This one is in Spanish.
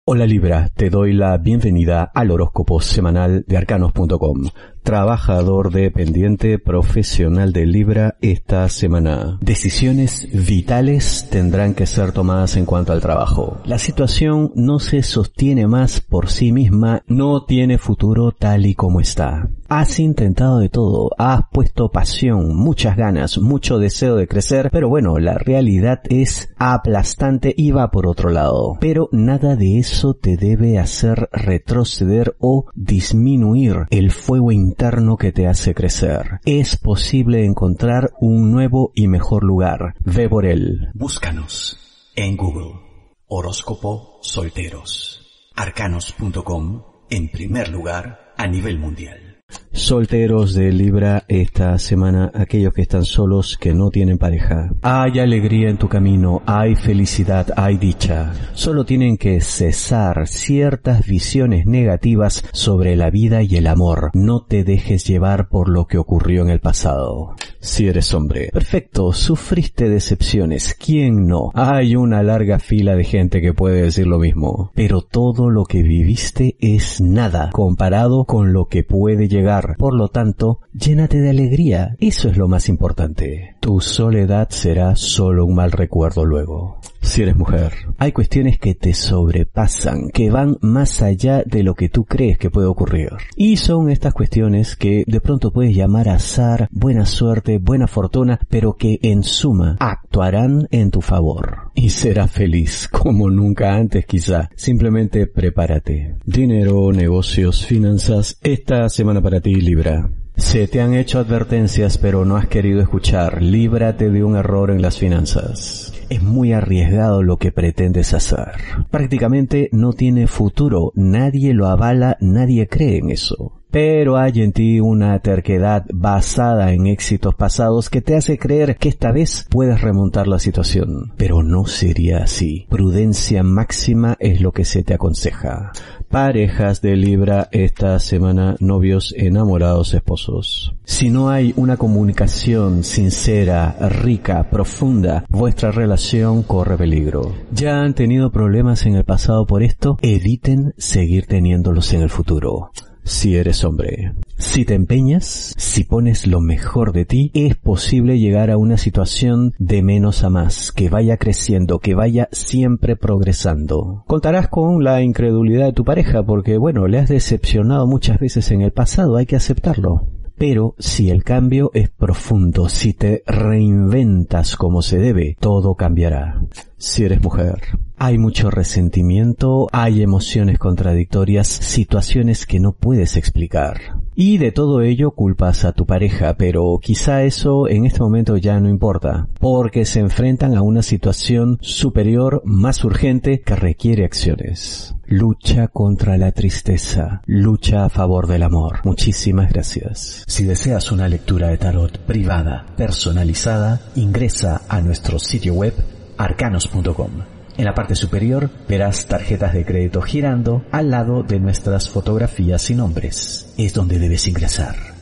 Hola Libra, te doy la bienvenida al horóscopo semanal de arcanos.com. Trabajador dependiente profesional de Libra esta semana. Decisiones vitales tendrán que ser tomadas en cuanto al trabajo. La situación no se sostiene más por sí misma, no tiene futuro tal y como está. Has intentado de todo, has puesto pasión, muchas ganas, mucho deseo de crecer, pero bueno, la realidad es aplastante y va por otro lado. Pero nada de eso te debe hacer retroceder o disminuir el fuego interno que te hace crecer. Es posible encontrar un nuevo y mejor lugar. Ve por él. Búscanos en Google. Horóscopo solteros. Arcanos.com en primer lugar a nivel mundial. Solteros de Libra esta semana, aquellos que están solos, que no tienen pareja. Hay alegría en tu camino, hay felicidad, hay dicha. Solo tienen que cesar ciertas visiones negativas sobre la vida y el amor. No te dejes llevar por lo que ocurrió en el pasado. Si eres hombre, perfecto, sufriste decepciones, ¿quién no? Hay una larga fila de gente que puede decir lo mismo, pero todo lo que viviste es nada comparado con lo que puede llegar. Por lo tanto, llénate de alegría, eso es lo más importante. Tu soledad será solo un mal recuerdo luego. Si eres mujer, hay cuestiones que te sobrepasan, que van más allá de lo que tú crees que puede ocurrir. Y son estas cuestiones que de pronto puedes llamar azar, buena suerte, buena fortuna, pero que en suma actuarán en tu favor. Y serás feliz, como nunca antes quizá. Simplemente prepárate. Dinero, negocios, finanzas, esta semana para ti, Libra. Se te han hecho advertencias, pero no has querido escuchar. Líbrate de un error en las finanzas. Es muy arriesgado lo que pretendes hacer. Prácticamente no tiene futuro. Nadie lo avala, nadie cree en eso. Pero hay en ti una terquedad basada en éxitos pasados que te hace creer que esta vez puedes remontar la situación. Pero no sería así. Prudencia máxima es lo que se te aconseja. Parejas de Libra esta semana, novios, enamorados, esposos. Si no hay una comunicación sincera, rica, profunda, vuestra relación corre peligro. ¿Ya han tenido problemas en el pasado por esto? Eviten seguir teniéndolos en el futuro. Si eres hombre, si te empeñas, si pones lo mejor de ti, es posible llegar a una situación de menos a más, que vaya creciendo, que vaya siempre progresando. Contarás con la incredulidad de tu pareja porque, bueno, le has decepcionado muchas veces en el pasado, hay que aceptarlo. Pero si el cambio es profundo, si te reinventas como se debe, todo cambiará. Si eres mujer, hay mucho resentimiento, hay emociones contradictorias, situaciones que no puedes explicar. Y de todo ello culpas a tu pareja, pero quizá eso en este momento ya no importa, porque se enfrentan a una situación superior, más urgente, que requiere acciones. Lucha contra la tristeza, lucha a favor del amor. Muchísimas gracias. Si deseas una lectura de tarot privada, personalizada, ingresa a nuestro sitio web arcanos.com. En la parte superior verás tarjetas de crédito girando al lado de nuestras fotografías y nombres. Es donde debes ingresar.